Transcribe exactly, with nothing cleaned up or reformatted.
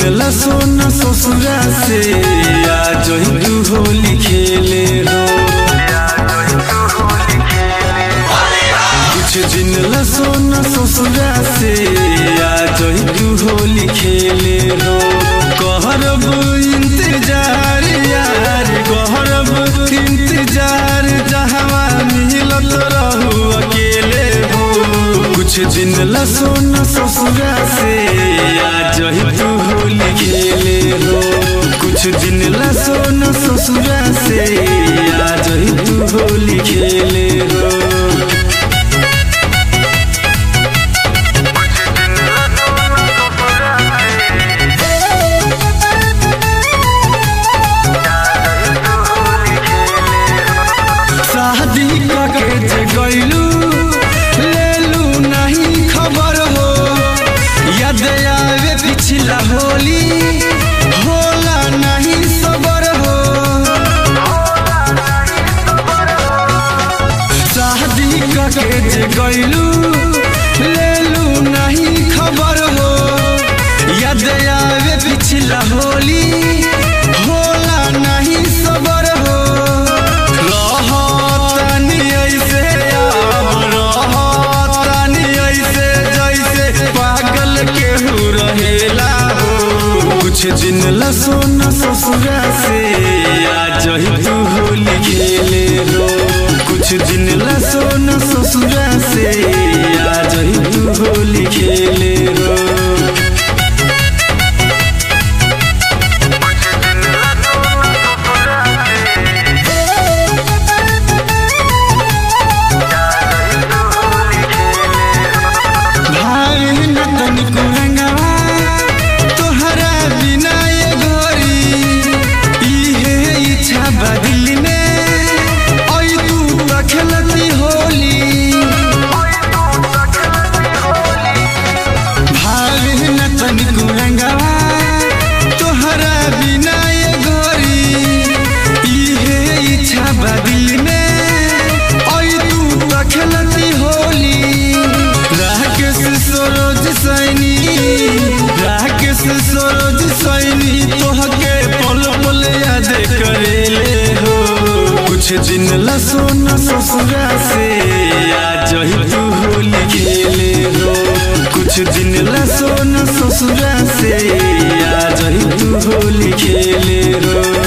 ला सोना ससुरा से आज तू होली खेले हो। कुछ दिन ला सोना ससुरा से आज तू होली खेले हो। कहरब इंतजार यार कहरब इंतजार जहवा मिलत रहू अकेले हो। कुछ दिन ला सोना ससुरा से आज तू होली खेले हो। कुछ दिन ला सोना ससुरा से आज तू होली खेले हो। शादी करके जे गइलू लेलू नहीं खबर हो। याद आवे पिछला होली होला नहीं सबर हो। शादी करके जे गइलू लेलू नहीं खबर हो। याद आवे पिछला होली होला नहीं सबर हो। कुछ दिन ला सोना ससुरा से आज तू होली खेले हो। कुछ दिन ला सोना ससुरा से आज तू होली खेले हो। दिल में आई तू रखलती होली। राकेश सरोज सैनी राकेश सरोज सैनी तोहके पल पल याद करेले हो। कुछ दिन ला सोना ससुरा से आज तू होली खेले हो। कुछ दिन ला सोना ससुरा से आज तू होली खेले हो।